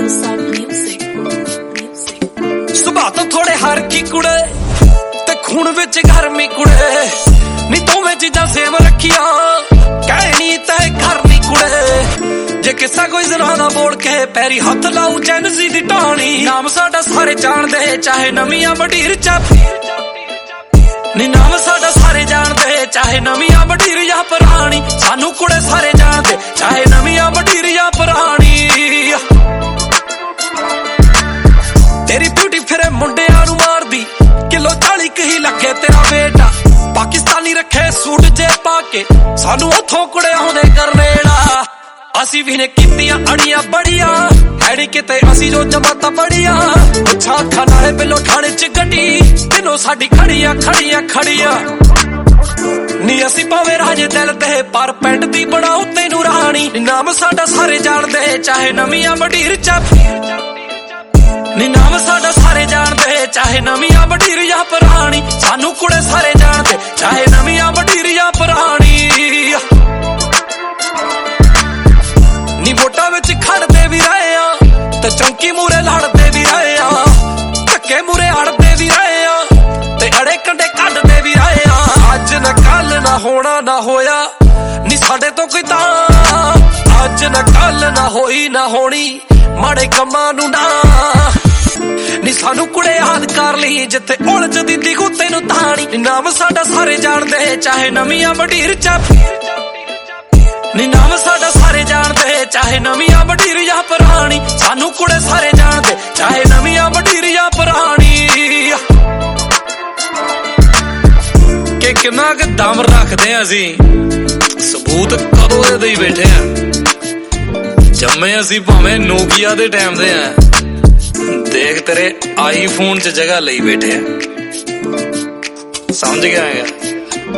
ਸੁਭਾਅ ਤੋਂ ਥੋੜੇ ਹਰ ਕੀ ਕੁੜੇ ਤੇ ਖੂਨ ਵਿੱਚ ਗਰਮੀ ਕੁੜੇ ਨੀ ਦੋਵੇਂ ਚੀਜ਼ਾਂ ਸੇਮ ਰੱਖੀਆਂ ਕਹਿਣੀ ਤੈ ਘਰ ਨੀ ਕੁੜੇ ਜੇ ਕਿਸਾ ਕੋਈ ਜ਼ਰਾ ਨਾ ਬੋਲ ਕੇ ਪੈਰੀ ਹੱਥ ਲਾਉ ਜੈਨਸੀ ਦੀ ਟਾਣੀ ਨਾਮ ਸਾਡਾ ਸਾਰੇ ਜਾਣਦੇ ਚਾਹੇ ਨਵੀਆਂ ਵਡੀਰ ਚਾਪੀ ਨੀ ਨਾਮ ਸਾਡਾ ਸਾਰੇ ਜਾਣਦੇ ਚਾਹੇ ਨਵੀਆਂ ਵਡੀਰ ਜਾਂ ਪੁਰਾਣੀ ਸਾਨੂੰ ਕੁੜੇ ਸਾਰੇ ਜਾਣਦੇ ਚਾਹੇ ਨਵੀਆਂ ਵਡੀਰ ਜਾਂ ਪੁਰਾਣੀ ਤੇਰੀ ਬਿਊਟੀ ਫਿਰੇ ਮੁੰਡਿਆਂ ਨੂੰ ਮਾਰਦੀ ਕਿਲੋ 40 ਕਹੀ ਲੱਗੇ ਤੇਰਾ ਬੇਟਾ ਪਾਕਿਸਤਾਨੀ ਰੱਖੇ ਸੂਟ ਜੇ ਪਾ ਕੇ ਸਾਨੂੰ ਉੱਥੋਂ ਕੁੜੇ ਆਉਂਦੇ ਕਰਨੇੜਾ ਅਸੀਂ ਵੀ ਨੇ ਕੀਤੀਆਂ ਅੜੀਆਂ ਬੜੀਆਂ ਹੈੜੀ ਕਿਤੇ ਅਸੀਂ ਜੋ ਜਮਾਤਾਂ ਪੜੀਆਂ ਅੱਛਾ ਅੱਖਾਂ ਨਾਲੇ ਬਿੱਲੋ ਠਾਣੇ ਚ ਗੱਡੀ ਤੈਨੂੰ ਸਾਡੀ ਖੜੀਆਂ ਖੜੀਆਂ ਖੜੀਆਂ ਨੀ ਅਸੀਂ ਭਾਵੇਂ ਰਾਜੇ ਦਿਲ ਤੇ ਪਰ ਪਿੰਡ ਦੀ ਬਣਾਉ ਤੈਨੂੰ ਰਾਣੀ ਨਾਮ ਸਾਡਾ ਸਾਰੇ ਜਾਣਦੇ ਚਾਹੇ ਨਵੀਆਂ ਵਡੀਰ ਚਾਪੀ ਨੀ ਨਾਮ ਸਾਡਾ ਸਾਰੇ ਜਾਣਦੇ ਚਾਹੇ ਨਵੀਆਂ ਵਡੀਰ ਜਾਂ ਪੁਰਾਣੀ ਸਾਨੂੰ ਕੁੜੇ ਸਾਰੇ ਜਾਣਦੇ ਚਾਹੇ ਨਵੀਆਂ ਵਡੀਰ ਜਾਂ ਪੁਰਾਣੀ ਨੀ ਵੋਟਾਂ ਵਿੱਚ ਖੜਦੇ ਵੀ ਰਹੇ ਆ ਤੇ ਚੌਂਕੀ ਮੂਰੇ ਲੜਦੇ ਵੀ ਰਹੇ ਆ ਧੱਕੇ ਮੂਰੇ ਅੜਦੇ ਵੀ ਰਹੇ ਆ ਤੇ ਅੜੇ ਕੰਡੇ ਕੱਢਦੇ ਵੀ ਰਹੇ ਆ ਅੱਜ ਨਾ ਕੱਲ ਨਾ ਹੋਣਾ ਨਾ ਹੋਇਆ ਨੀ ਸਾਡੇ ਤੋਂ ਕੋਈ ਤਾਂ ਅੱਜ ਨਾ ਕੱਲ ਨਾ ਹੋਈ ਨਾ ਹੋਣੀ ਮਾੜੇ ਕੰਮਾਂ ਨੂੰ ਨਾ ਨੀ ਸਾਨੂੰ ਕੁੜੇ ਯਾਦ ਕਰ ਲਈ ਜਿੱਥੇ ਉਲਝ ਦਿੰਦੀ ਗੁੱਤੇ ਨੂੰ ਤਾਣੀ ਨਾਮ ਸਾਡਾ ਸਾਰੇ ਜਾਣਦੇ ਚਾਹੇ ਨਵੀਆਂ ਵਡੀਰ ਚਾਪੀ ਨੀ ਨਾਮ ਸਾਡਾ ਸਾਰੇ ਜਾਣਦੇ ਚਾਹੇ ਨਵੀਆਂ ਵਡੀਰ ਜਾਂ ਪੁਰਾਣੀ ਸਾਨੂੰ ਕੁੜੇ ਸਾਰੇ ਜਾਣਦੇ ਚਾਹੇ ਨਵੀਆਂ ਵਡੀਰ ਜਾਂ ਪੁਰਾਣੀ ਕਿ ਕਿੰਨਾ ਕੁ ਦਮ ਰੱਖਦੇ ਆ ਅਸੀਂ ਸਬੂਤ ਕਦੋਂ ਦੇ ਦੇਈ ਬੈਠੇ ਆ ਜੰਮੇ ਅਸੀਂ ਭਾਵੇਂ ਨੋਕੀਆ ਦੇ ਟਾਈਮ ਦੇ ਆ ਦੇਖ ਤੇਰੇ ਆਈਫੋਨ 'ਚ ਜਗ੍ਹਾ ਲਈ ਬੈਠੇ ਆ ਸਮਝ ਗਿਆ ਹੈਗਾ